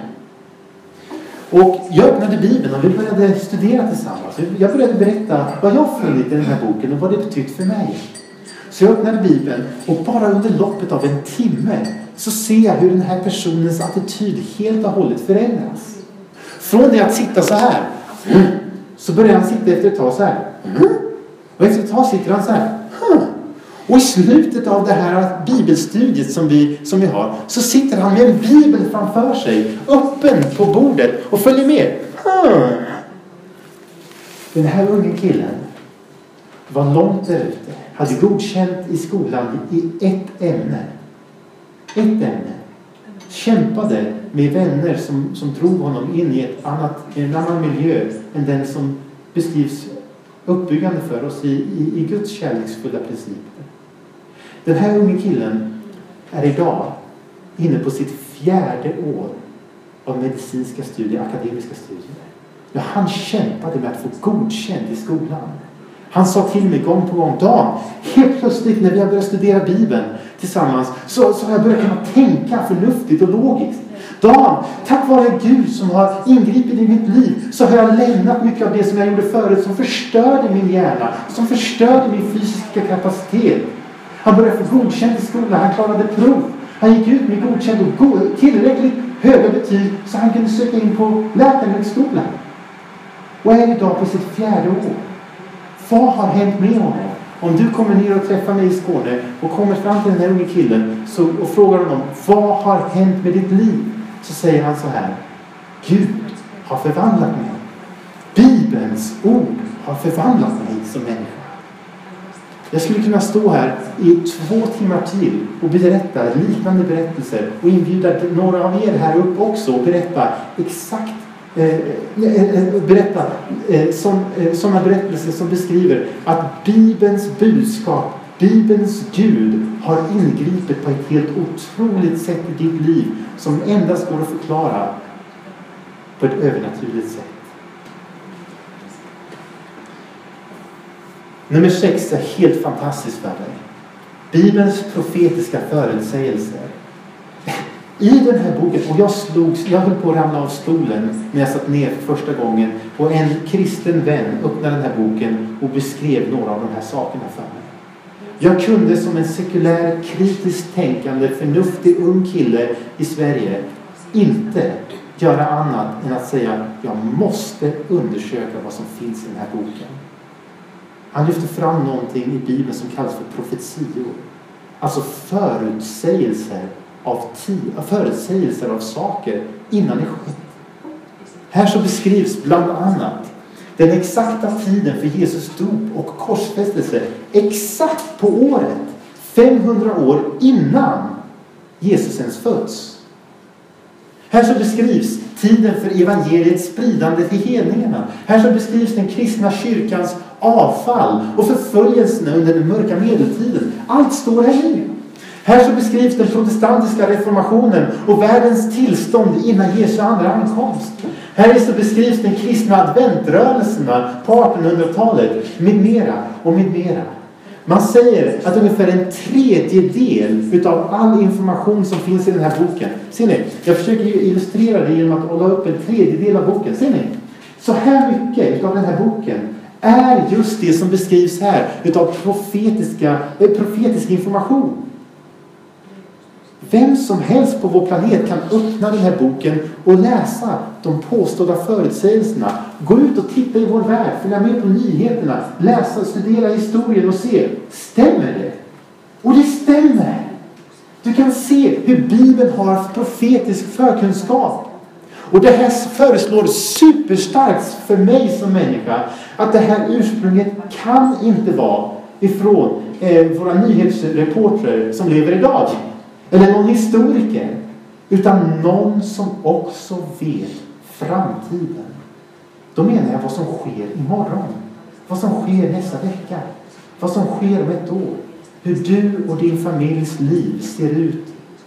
Och jag öppnade Bibeln och vi började studera tillsammans. Jag började berätta vad jag funnit i den här boken och vad det betytt för mig. Så jag öppnade Bibeln och bara under loppet av en timme så ser jag hur den här personens attityd helt och hållet förändras. Från det att sitta så här, så börjar han sitta efter ett tag så här. Och efter ett tag sitter han så här. Och i slutet av det här bibelstudiet som vi har, så sitter han med en bibel framför sig, öppen på bordet och följer med. Den här unga killen var långt där ute, hade godkänt i skolan i ett ämne. Kämpade med vänner som drog honom in i en annan miljö än den som beskrivs uppbyggande för oss i Guds kärleksfulla principer. Den här unge killen är idag inne på sitt 4:e år av medicinska studier, akademiska studier. Ja, han kämpade med att få godkänt i skolan. Han sa till mig gång på gång: Dan, helt plötsligt när vi har börjat studera Bibeln tillsammans så har jag börjat kunna tänka förnuftigt och logiskt. Dan, tack vare Gud som har ingripit i mitt liv så har jag lämnat mycket av det som jag gjorde förut, som förstörde min hjärna, som förstörde min fysiska kapacitet. Han började få godkänt i skolan, han klarade prov. Han gick ut med godkänt och tillräckligt höga betyg så han kunde söka in på läkarhögskolan. Och är idag på sitt 4:e år. Vad har hänt med honom? Om du kommer ner och träffar mig i Skåne och kommer fram till den här unge killen och frågar honom: vad har hänt med ditt liv? Så säger han så här: Gud har förvandlat mig. Bibelns ord har förvandlat mig som människa. Jag skulle kunna stå här i 2 timmar till och berätta liknande berättelser och inbjuda några av er här upp också och berätta exakt sådana berättelser som beskriver att Bibelns budskap, Bibelns Gud har ingripit på ett helt otroligt sätt i ditt liv som endast går att förklara på ett övernaturligt sätt. Nummer 6 är helt fantastiskt för dig. Bibelns profetiska förutsägelser. I den här boken, och jag höll på att ramla av stolen när jag satt ner för första gången och en kristen vän öppnade den här boken och beskrev några av de här sakerna för mig. Jag kunde som en sekulär, kritiskt tänkande, förnuftig ung kille i Sverige inte göra annat än att säga: jag måste undersöka vad som finns i den här boken. Han lyfter fram någonting i Bibeln som kallas för profetior. Alltså förutsägelser av saker innan det skett. Här så beskrivs bland annat den exakta tiden för Jesus dop och korsfästelse exakt på året 500 år innan Jesus ens föds. Här så beskrivs tiden för evangeliets spridande till hedningarna. Här så beskrivs den kristna kyrkans avfall och förföljelserna under den mörka medeltiden. Allt står här nu. Här så beskrivs den protestantiska reformationen och världens tillstånd innan Jesu andra ankomst. Här så beskrivs den kristna adventrörelserna på 1800-talet med mera och med mera. Man säger att ungefär en 1/3 utav all information som finns i den här boken. Ser ni? Jag försöker illustrera det genom att hålla upp en 1/3 av boken. Ser ni? Så här mycket av den här boken är just det som beskrivs här utav profetisk information. Vem som helst på vår planet kan öppna den här boken och läsa de påstådda förutsägelserna. Gå ut och titta i vår värld, följa med på nyheterna, läsa och studera historien och se, stämmer det? Och det stämmer! Du kan se hur Bibeln har profetisk förkunskap. Och det här föreslår superstarkt för mig som människa att det här ursprunget kan inte vara ifrån våra nyhetsreportrar som lever idag. Eller någon historiker. Utan någon som också vet framtiden. Då menar jag vad som sker imorgon. Vad som sker nästa vecka. Vad som sker om ett år. Hur du och din familjs liv ser ut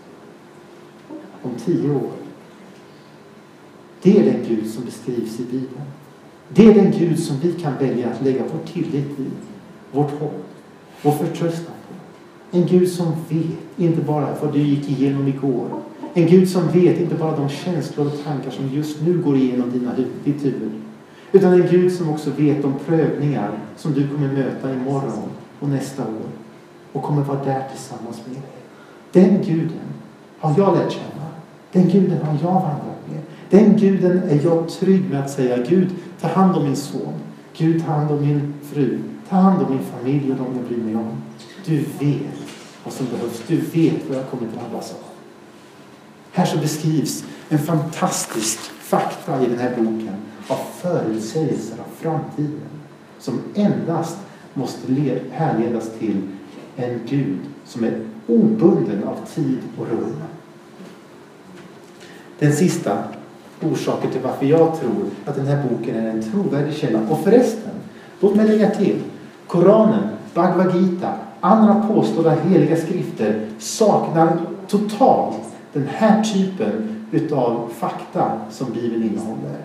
om 10 år. Det är den Gud som beskrivs i Bibeln. Det är den Gud som vi kan välja att lägga vår tillit i. Vårt hopp. Vår förtröstan på. En Gud som vet inte bara vad du gick igenom igår. En Gud som vet inte bara de känslor och tankar som just nu går igenom ditt huvud. Utan en Gud som också vet de prövningar som du kommer möta imorgon och nästa år. Och kommer vara där tillsammans med dig. Den Guden har jag lärt känna. Den Guden har jag vandrat med. Den Guden är jag trygg med att säga: Gud, ta hand om min son. Gud, ta hand om min fru. Ta hand om min familj och de jag bryr mig om. Du vet vad som behövs. Du vet vad jag kommer drabbas av. Här så beskrivs en fantastisk fakta i den här boken av förutsägelser av framtiden som endast måste härledas till en Gud som är obunden av tid och rum. Den sista orsaken till varför jag tror att den här boken är en trovärdig källa. Och förresten, låt mig lägga till. Koranen, Bhagavad Gita, andra påstådda heliga skrifter saknar totalt den här typen utav fakta som Bibeln innehåller.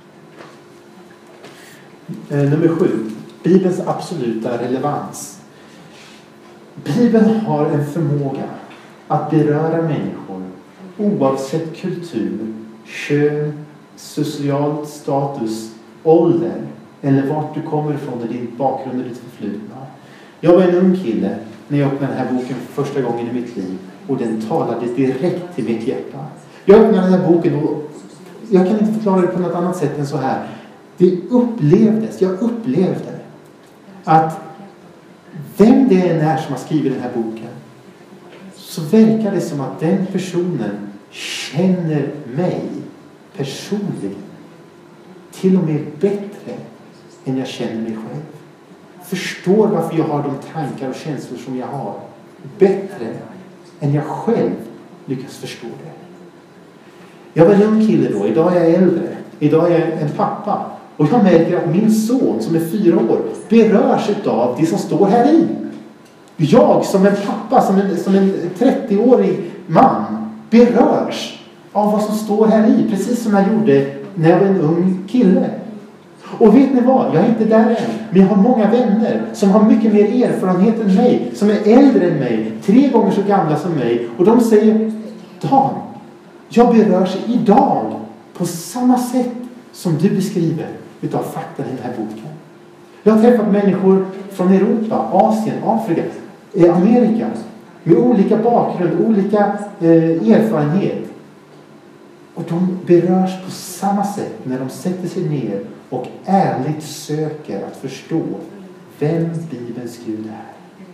Nummer 7. Bibelns absoluta relevans. Bibeln har en förmåga att beröra människor oavsett kultur, kön, social status, ålder eller vart du kommer ifrån och din bakgrund och ditt förflutna. Jag var en ung kille när jag öppnade den här boken för första gången i mitt liv och den talade direkt till mitt hjärta. Jag öppnade den här boken och jag kan inte förklara det på något annat sätt än så här. Jag upplevde att vem det än är som har skrivit den här boken så verkar det som att den personen känner mig personligen till och med bättre än jag känner mig själv. Förstår varför jag har de tankar och känslor som jag har bättre än jag själv lyckas förstå det. Jag var en ung kille då, idag är jag äldre. Idag är jag en pappa. Och jag märker att min son som är 4 år berörs av det som står här i. Jag som en pappa, som en 30-årig man berörs av vad som står här i. Precis som jag gjorde när jag var en ung kille. Och vet ni vad? Jag är inte där än. Men jag har många vänner som har mycket mer erfarenhet än mig. Som är äldre än mig. 3 gånger så gamla som mig. Och de säger: Dan, jag berörs idag på samma sätt som du beskriver utav fakta i den här boken. Jag har träffat människor från Europa, Asien, Afrika, Amerika med olika bakgrund, olika erfarenhet. Och de berörs på samma sätt när de sätter sig ner och ärligt söker att förstå vem Bibelns Gud är.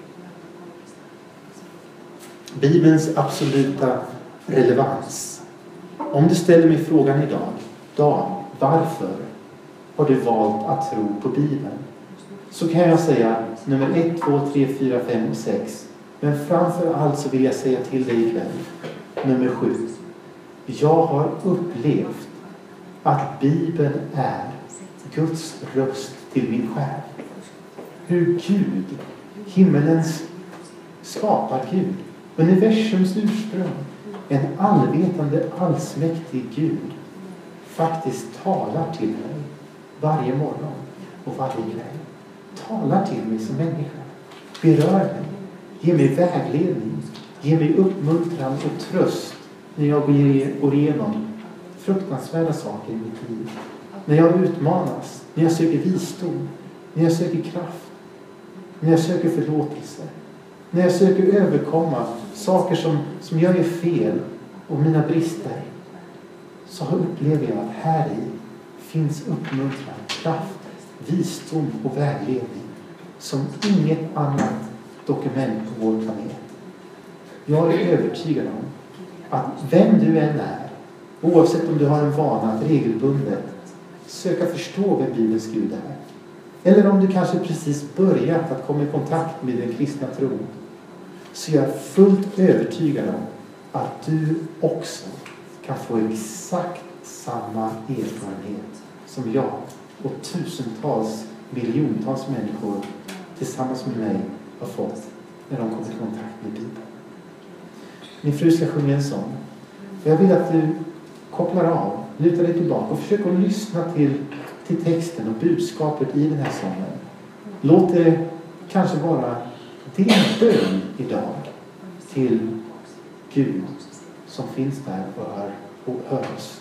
Bibelns absoluta relevans. Om du ställer mig frågan idag, Dan, varför har du valt att tro på Bibeln? Så kan jag säga nummer 1, 2, 3, 4, 5 och 6. Men framför allt så vill jag säga till dig ikväll. Nummer 7. Jag har upplevt att Bibeln är Guds röst till min själ. Hur Gud, himmelens skapargud, universums ursprung, en allvetande, allsmäktig Gud faktiskt talar till mig varje morgon och varje kväll. Talar till mig som människa. Berör mig. Ge mig vägledning. Ge mig uppmuntran och tröst när jag går igenom fruktansvärda saker i mitt liv. När jag utmanas. När jag söker visdom. När jag söker kraft. När jag söker förlåtelse. När jag söker överkomma saker som jag gör fel och mina brister. Så upplever jag att här i finns uppmuntran, kraft, visdom och vägledning. Som inget annat dokument på vår planet. Jag är övertygad om att vem du än är, oavsett om du har en vana att regelbundet söka förstå vem Bibelns Gud är. Eller om du kanske precis börjat att komma i kontakt med den kristna tron. Så jag är fullt övertygad om att du också kan få exakt samma erfarenhet som jag och tusentals, miljontals människor tillsammans med mig har fått när de kommer i kontakt med Bibeln. Min fru ska sjunga en sång. Jag vill att du kopplar av, lutar dig tillbaka och försöker att lyssna till texten och budskapet i den här sången. Låt det kanske vara din bön idag till Gud som finns där och hör oss.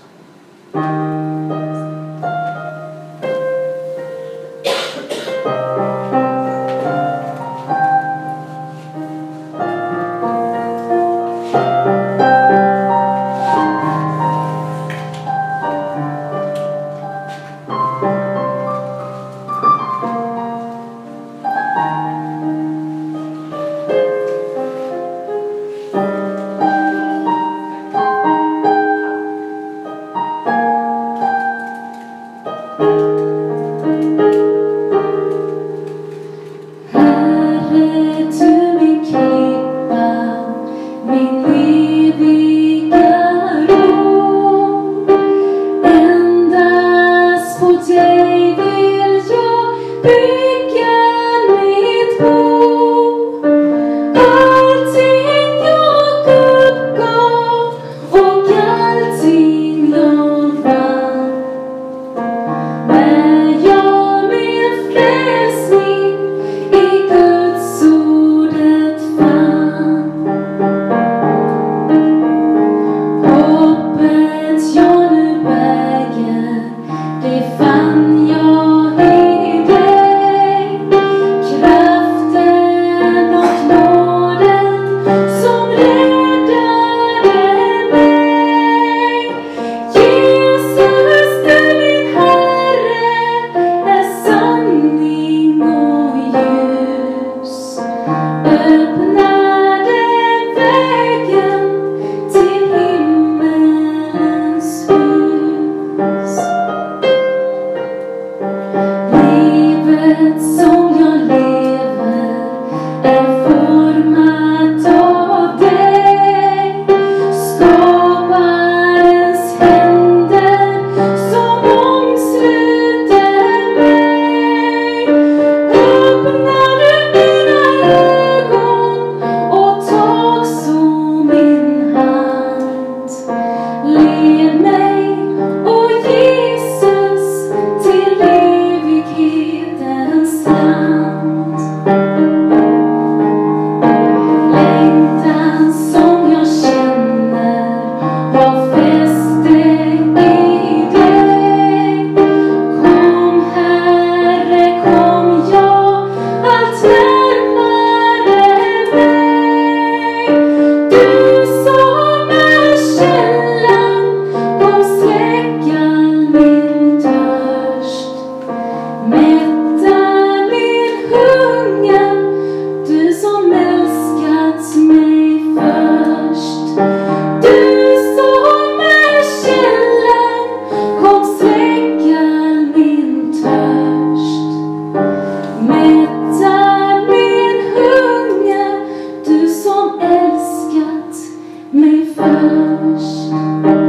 mig först.